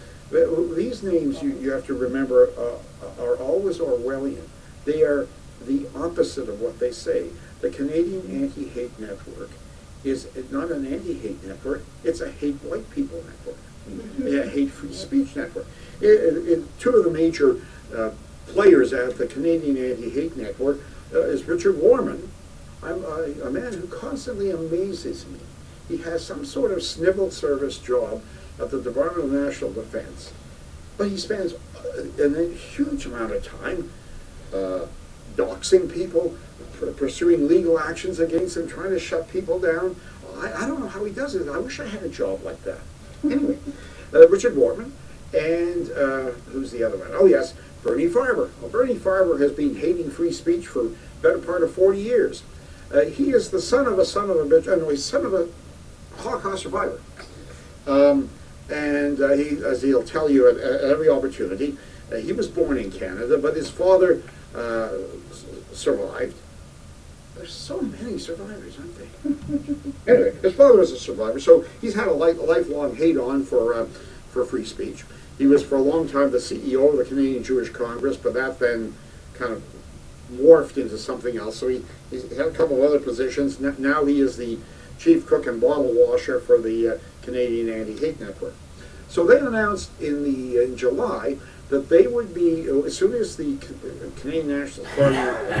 C: These names, you, you have to remember, uh, are always Orwellian. They are the opposite of what they say. The Canadian Anti-Hate Network is not an anti-hate network, it's a hate white people network, a hate free speech network. It, it, it, two of the major uh, players at the Canadian Anti-Hate Network uh, is Richard Warman. I'm a, a man who constantly amazes me. He has some sort of civil service job at the Department of National Defense, but he spends a huge amount of time uh, doxing people, pr pursuing legal actions against them, trying to shut people down. I, I don't know how he does it. I wish I had a job like that. Anyway, uh, Richard Warman, and uh, who's the other one? Oh yes, Bernie Farber. Well, Bernie Farber has been hating free speech for the better part of forty years. Uh, he is the son of a son of a bitch. No, he's son of a Holocaust survivor, um, and uh, he, as he'll tell you at, at every opportunity, uh, he was born in Canada, but his father uh, survived. There's so many survivors, aren't they? Anyway, his father was a survivor, so he's had a life, lifelong hate-on for uh, for free speech. He was for a long time the C E O of the Canadian Jewish Congress, but that then kind of morphed into something else. So he, he had a couple of other positions. Now he is the chief cook and bottle washer for the uh, Canadian Anti-Hate Network. So they announced in the in July that they would be, as soon as the Canadian Nationalist Party,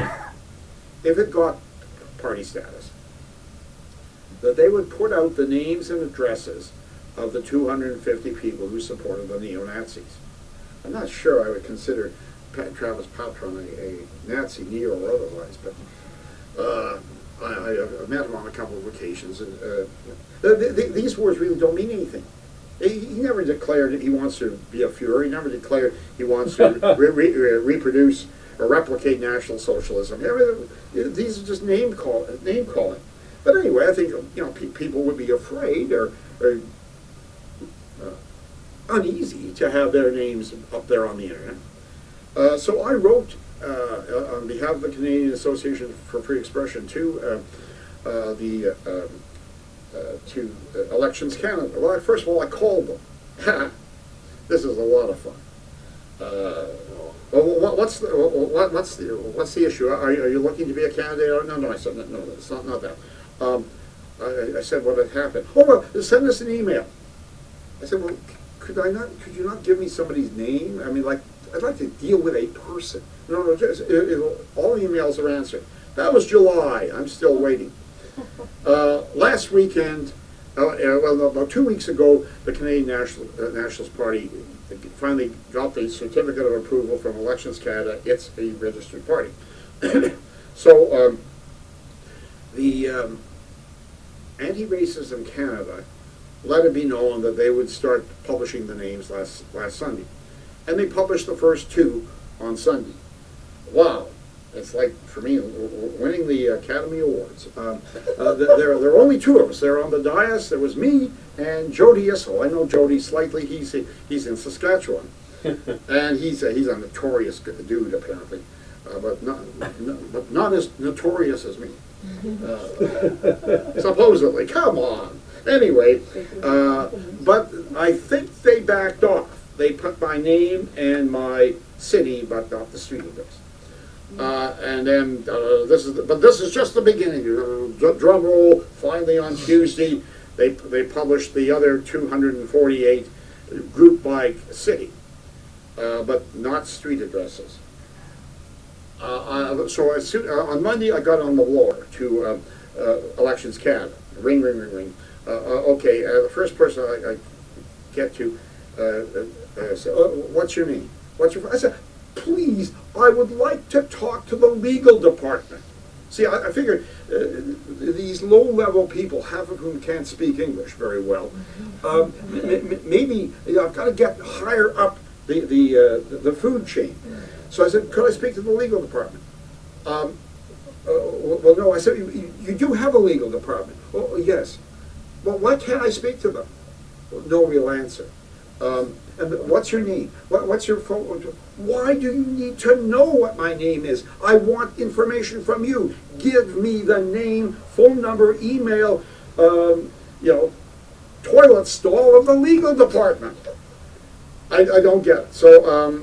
C: if it got party status, that they would put out the names and addresses of the two hundred fifty people who supported the neo-Nazis. I'm not sure I would consider Pat, Travis Patron a, a Nazi, neo or otherwise, but uh, I, I, I've met him on a couple of occasions, and uh, th th these words really don't mean anything. He, he never declared that he wants to be a Fuhrer. He never declared he wants to re re reproduce or replicate National Socialism. These are just name call name calling. But anyway, I think you know pe people would be afraid or, or uh, uneasy to have their names up there on the internet. Uh, so I wrote uh, on behalf of the Canadian Association for Free Expression to uh, uh, the uh, uh, to uh, Elections Canada. Well, I, first of all, I called them. This is a lot of fun. Uh, well, what's the what, what's the what's the issue? Are, are you looking to be a candidate? No, no. I said no. no it's not not that. Um, I, I said what had happened. Oh well, send us an email. I said, well, could I not? Could you not give me somebody's name? I mean, like, I'd like to deal with a person. No, no, just it, it, all emails are answered. That was July. I'm still waiting. Uh, last weekend, uh, uh, well, about two weeks ago, the Canadian National uh, Nationalist Party finally got the certificate of approval from Elections Canada. It's a registered party. So um, the um, Anti-Racism Canada let it be known that they would start publishing the names last last Sunday, and they published the first two on Sunday. Wow, it's like for me winning the Academy Awards. Um, uh, there, there are only two of us. There on the dais. There was me and Jody Issel. I know Jody slightly. He's he's in Saskatchewan, and he's a, he's a notorious dude apparently, uh, but not, not but not as notorious as me. Uh, supposedly, come on. Anyway, uh, but I think they backed off. They put my name and my city, but not the street address. Uh, and then uh, this is, the, but this is just the beginning. Uh, drum roll. Finally, on Tuesday, they they published the other two hundred forty-eight grouped by city, uh, but not street addresses. Uh, uh, so as soon, uh, on Monday, I got on the wire to uh, uh, Elections Canada. Ring, ring, ring, ring. Uh, uh, okay, uh, the first person I, I get to uh, uh, uh, say, oh, what's your name? What's your? I said, please, I would like to talk to the legal department. See, I, I figured uh, these low-level people, half of whom can't speak English very well, um, maybe you know, I've got to get higher up the the, uh, the food chain. So I said, could I speak to the legal department? Um, uh, well, no. I said, you, you do have a legal department. Oh, yes. Well, why can't I speak to them? Well, no real answer. Um, and what's your name? What, what's your phone? Why do you need to know what my name is? I want information from you. Give me the name, phone number, email, um, you know, toilet stall of the legal department. I, I don't get it. So, um,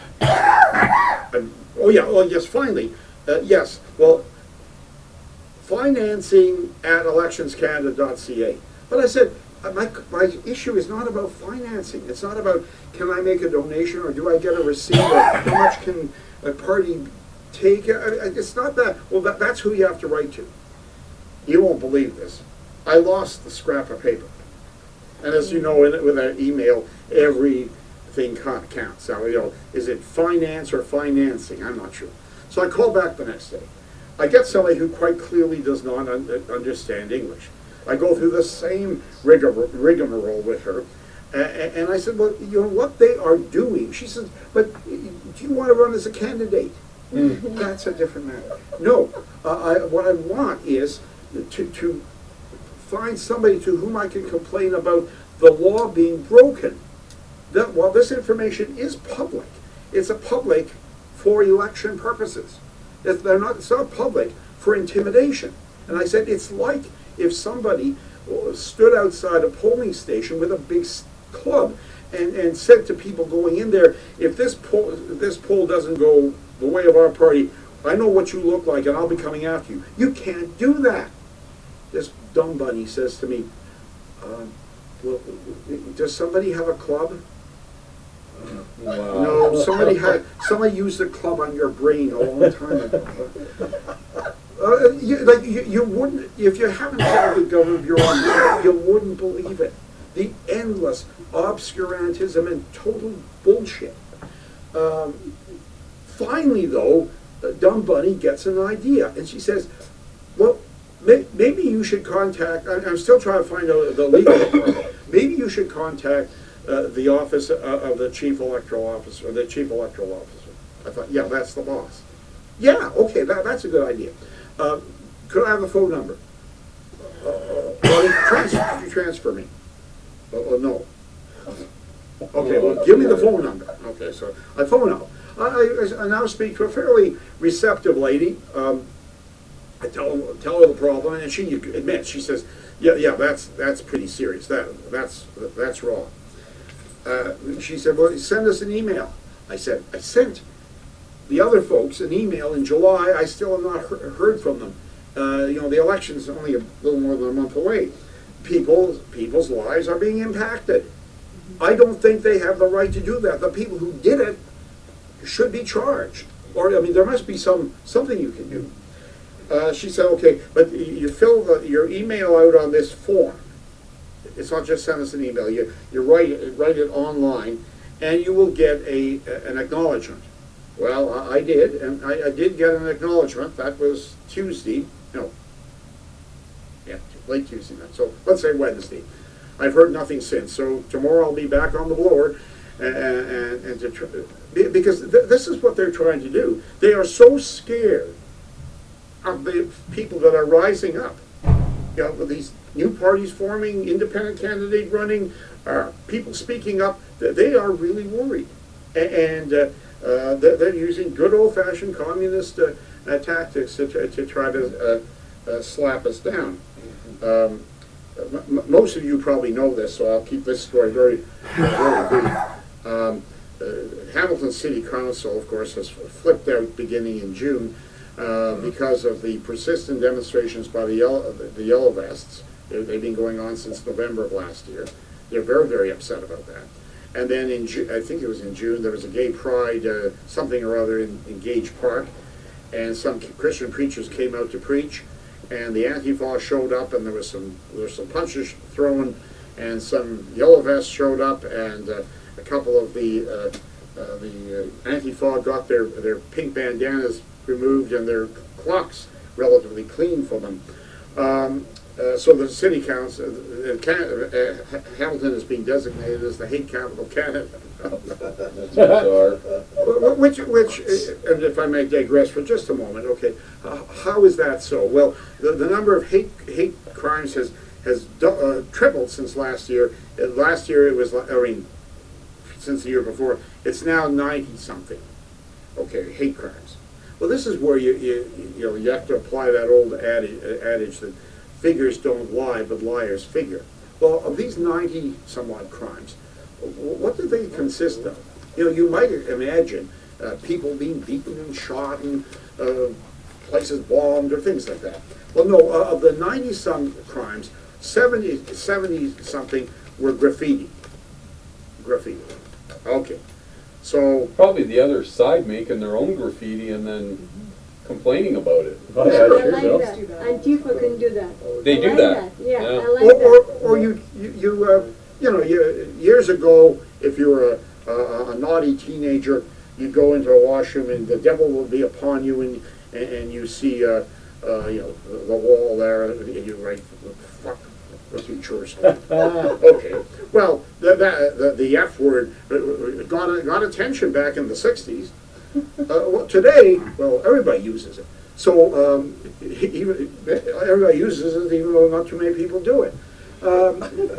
C: oh yeah, oh yes, finally, uh, yes. Well, financing at elections canada dot c a. But I said, my, my issue is not about financing. It's not about can I make a donation or do I get a receipt or how much can a party take. I, I, it's not that. Well, that, that's who you have to write to. You won't believe this. I lost the scrap of paper. And as you know, in it, with that email, everything counts. So, you know, is it finance or financing? I'm not sure. So I call back the next day. I get somebody who quite clearly does not un understand English. I go through the same rigmarole with her, uh, and I said, well, you know what they are doing. She says, but do you want to run as a candidate? Mm. That's a different matter. No, uh, I, what I want is to, to find somebody to whom I can complain about the law being broken. That while this information is public, it's a public for election purposes. It's, they're not, it's not public for intimidation. And I said, it's like if somebody stood outside a polling station with a big club and, and said to people going in there, if this poll, if this poll doesn't go the way of our party, I know what you look like and I'll be coming after you. You can't do that. This dumb bunny says to me, uh, well, does somebody have a club?
D: Wow.
C: No, somebody had somebody used a club on your brain a long time ago. Uh, you, like you, you wouldn't if you haven't called the government bureau, you, you wouldn't believe it. the endless obscurantism and total bullshit. Um, finally, though, uh, Dumb Bunny gets an idea, and she says, well, may, maybe you should contact, I, I'm still trying to find out the legal department, maybe you should contact uh, the office uh, of the chief electoral officer, or the chief electoral officer. I thought, yeah, that's the boss. Yeah, okay, that, that's a good idea. Uh, could I have the phone number? Uh, well, transfer, transfer me. Oh, no. Okay, well, give me the phone number. Okay, so I phone out. I, I, I now speak to a fairly receptive lady. Um, I tell, tell her the problem, and she admits. She says, "Yeah, yeah, that's that's pretty serious. That that's that's wrong." Uh, she said, "Well, send us an email." I said, "I sent the other folks an email in July. I still have not he heard from them. Uh, you know, the election's only a little more than a month away. People, people's lives are being impacted. I don't think they have the right to do that. The people who did it should be charged. Or, I mean, there must be some something you can do." Uh, she said, "Okay, but you fill the, your email out on this form. It's not just send us an email. You you write it, write it online, and you will get a an acknowledgement." Well, I, I did, and I, I did get an acknowledgement. That was Tuesday. No. Yeah, late Tuesday night. So let's say Wednesday. I've heard nothing since. So tomorrow I'll be back on the blower, and and, and to try, because th this is what they're trying to do. They are so scared of the people that are rising up. You know, with these new parties forming, independent candidate running, uh, people speaking up. They are really worried, and uh, uh, they're, they're using good old-fashioned communist uh, uh, tactics to, to, to try to uh, uh, slap us down. Um, m most of you probably know this, so I'll keep this story very, very brief. Um, uh, Hamilton City Council, of course, has flipped out beginning in June uh, because of the persistent demonstrations by the Yellow, the, the Yellow Vests. They've, they've been going on since November of last year. They're very, very upset about that. And then in Ju I think it was in June, there was a gay pride, uh, something or other in, in Gage Park, and some Christian preachers came out to preach, and the Antifa showed up, and there was some there was some punches thrown, and some Yellow Vests showed up, and uh, a couple of the uh, uh, the uh, Antifa got their their pink bandanas removed and their clocks relatively clean for them. Um, uh, so the city council, uh, Can uh, Hamilton is being designated as the hate capital of Canada.
D: That's bizarre.
C: Which, which, and if I may digress for just a moment, okay, uh, how is that so? Well, the, the number of hate hate crimes has has uh, tripled since last year. Uh, last year it was, I mean, since the year before, it's now ninety something. Okay, hate crimes. Well, this is where you you you know you have to apply that old adage, adage that figures don't lie, but liars figure. Well, of these ninety somewhat crimes, what do they consist of? You know, you might imagine uh, people being beaten and shot and uh, places bombed or things like that. Well, no, uh, of the ninety some crimes, seventy, seventy something were graffiti. Graffiti. Okay. So
D: Probably the other side making their own graffiti and then complaining about it.
A: Oh,
C: yeah,
A: yeah,
E: I
A: sure,
E: like
A: Bill.
E: that. Antifa can do that.
D: They
E: I
D: do
E: like
D: that.
E: Yeah,
D: Yeah.
E: I like
C: or, or,
E: that.
C: or you, you, you, uh, you know, you, years ago, if you were a, a, a naughty teenager, you'd go into a washroom and the devil will be upon you, and and, and you see, uh, uh, you know, the, the wall there, and you write, fuck, what's your church? Okay, well, the, the, the, the F word got, got attention back in the sixties. Uh, well, today, well, everybody uses it. So um, even, everybody uses it, even though not too many people do it. Um,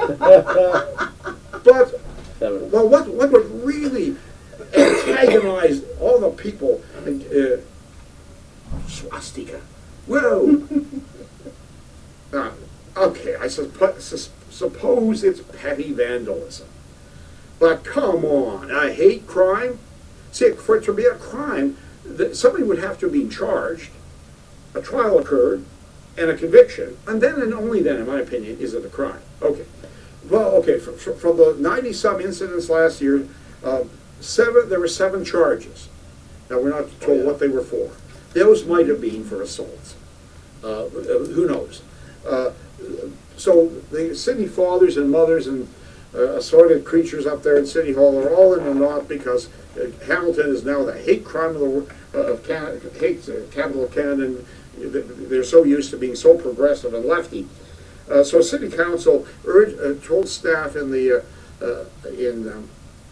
C: but, well, what, what would really antagonize all the people, uh, swastika, whoa. uh, okay, I suppo suppose it's petty vandalism. But come on, I hate crime. See, for it to be a crime, somebody would have to be charged, a trial occurred, and a conviction, and then and only then, in my opinion, is it a crime. Okay. Well, okay, from, from the ninety some incidents last year, uh, seven, there were seven charges. Now, we're not told what they were for. Those might have been for assaults. Uh, who knows? Uh, so the city fathers and mothers and uh, assorted creatures up there in City Hall are all in the knot because uh, Hamilton is now the hate crime of the wor- uh, of Canada, hate uh, capital of Canada. And they're so used to being so progressive and lefty. Uh, so City Council urged, uh, told staff in the uh, uh, in um,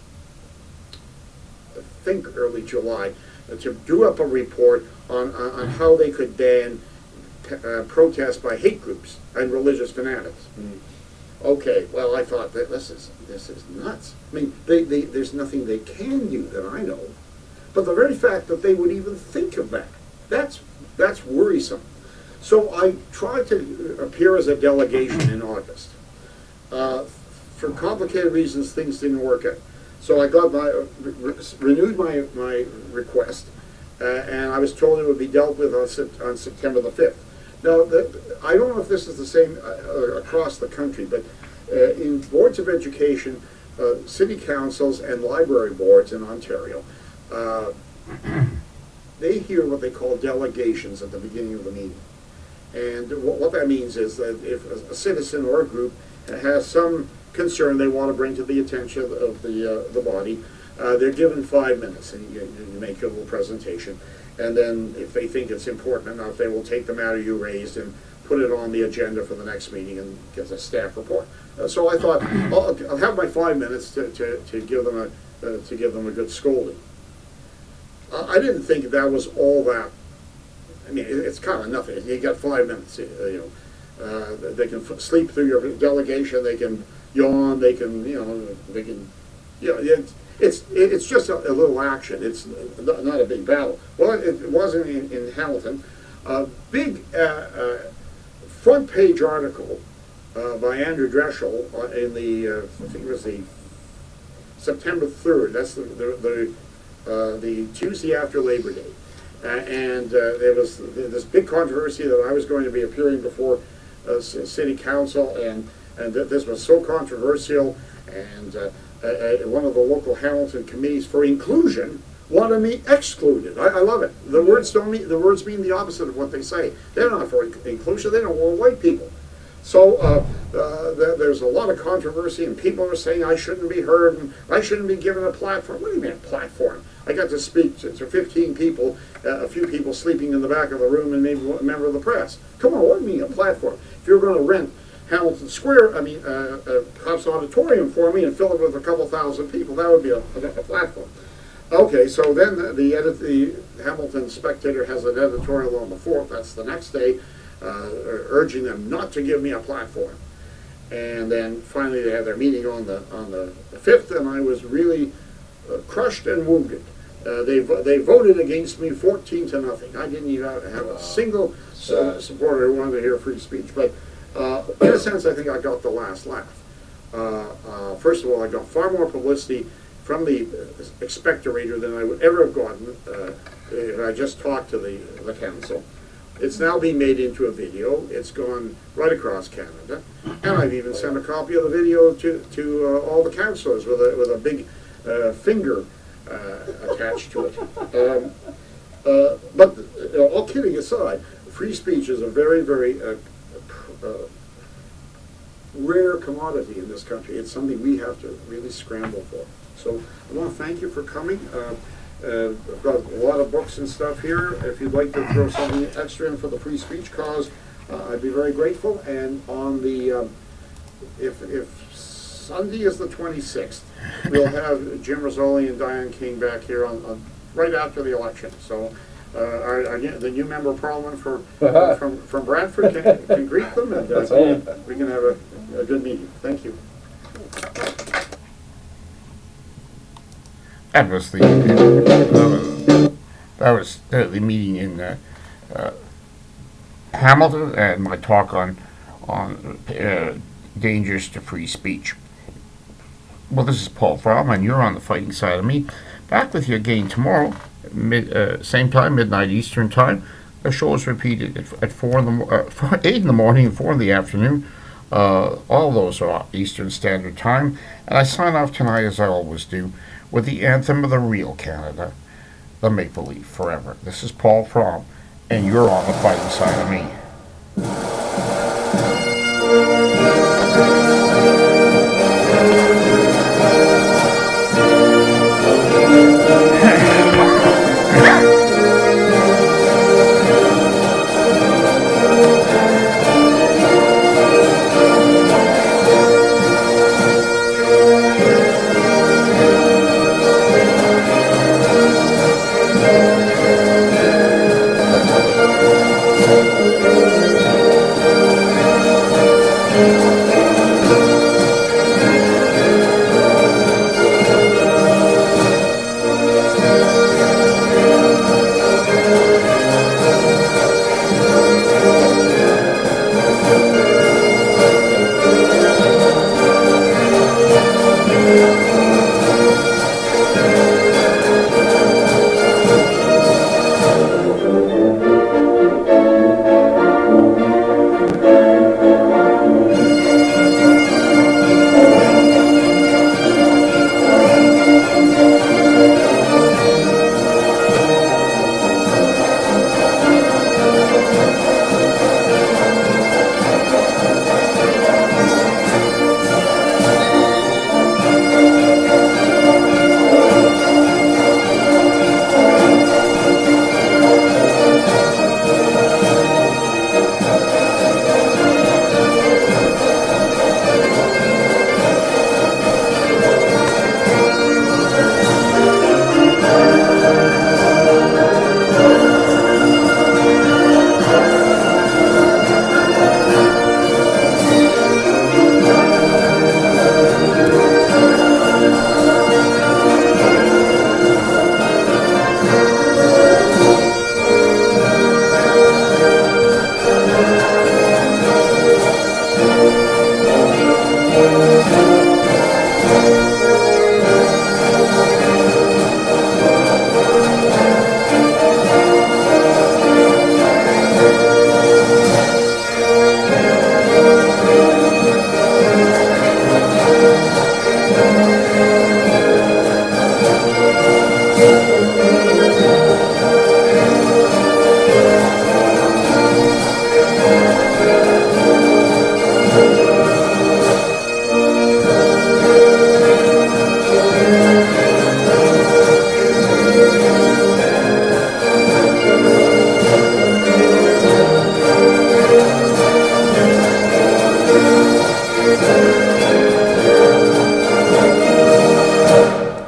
C: I think early July uh, to do up a report on on, on how they could ban uh, protest by hate groups and religious fanatics. Mm. Okay, well, I thought that this is this is nuts. I mean, they, they, there's nothing they can do that I know, but the very fact that they would even think of that, that's that's worrisome. So I tried to appear as a delegation in August. Uh, for complicated reasons, things didn't work out. So I got my re renewed my my request, uh, and I was told it would be dealt with on, on September the fifth. Now, the, I don't know if this is the same uh, across the country, but uh, in boards of education, uh, city councils, and library boards in Ontario, uh, they hear what they call delegations at the beginning of the meeting. And what, what that means is that if a, a citizen or a group has some concern they want to bring to the attention of the, uh, the body, uh, they're given five minutes, and you, you make a little presentation. And then if they think it's important enough, they will take the matter you raised and put it on the agenda for the next meeting and get a staff report. Uh, so I thought, I'll, I'll have my five minutes to, to, to give them a, uh, to give them a good scolding. Uh, I didn't think that was all that. I mean, it, it's kind of nothing. You got five minutes, you know. Uh, they can f sleep through your delegation, they can yawn, they can, you know, they can, you know, it's, it's, it's just a, a little action. It's not a big battle. Well, it, it wasn't in, in Hamilton. A big uh, uh, front page article uh, by Andrew Dreschel in the, uh, I think it was the September third, that's the, the, the, uh, the Tuesday after Labor Day. Uh, and uh, there was this big controversy that I was going to be appearing before uh, City Council, and, and that this was so controversial, and uh, uh, one of the local Hamilton committees for inclusion wanted me excluded. I, I love it. The words don't mean, the words mean the opposite of what they say. They're not for inclusion, they don't want white people. So uh, uh, th there's a lot of controversy, and people are saying I shouldn't be heard, and I shouldn't be given a platform. What do you mean a platform? I got to speak to, to fifteen people, uh, a few people sleeping in the back of the room, and maybe a member of the press. Come on, what do you mean a platform? If you're going to rent Hamilton Square, I mean, uh, uh, Cops Auditorium for me and fill it with a couple thousand people, that would be a, a, a platform. Okay, so then the, the, edit, the Hamilton Spectator has an editorial on the fourth, that's the next day, uh, urging them not to give me a platform. And then finally they had their meeting on the, on the fifth, and I was really uh, crushed and wounded. Uh, they, they voted against me fourteen to nothing. I didn't even have, have a single uh, supporter who wanted to hear free speech. But uh, in a sense, I think I got the last laugh. Uh, uh, first of all, I got far more publicity from the expectorator than I would ever have gotten uh, if I just talked to the, the council. It's now being made into a video. It's gone right across Canada. And I've even sent a copy of the video to, to uh, all the councillors with a, with a big uh, finger uh, attached to it. Um, uh, but uh, all kidding aside, free speech is a very, very uh, uh, rare commodity in this country. It's something we have to really scramble for. So I want to thank you for coming. Uh, uh, I've got a lot of books and stuff here. If you'd like to throw something extra in for the free speech cause, uh, I'd be very grateful. And on the, um, if, if Sunday is the twenty-sixth, we'll have Jim Rizzoli and Diane King back here on, on right after the election. So uh, our, our, the new member of Parliament for, from, from Brantford can, can greet them, and uh, we can have a, a good meeting. Thank you.
B: That was the uh, that was uh, the meeting in uh, uh, Hamilton, and my talk on on uh, dangers to free speech. Well, this is Paul Fromm, and you're on the fighting side of me. Back with you again tomorrow, mid uh, same time, midnight Eastern time. The show is repeated at, at four in the uh, eight in the morning and four in the afternoon. Uh, all those are Eastern Standard Time, and I sign off tonight as I always do, with the anthem of the real Canada, the Maple Leaf Forever. This is Paul Fromm, and you're on the fighting side of me.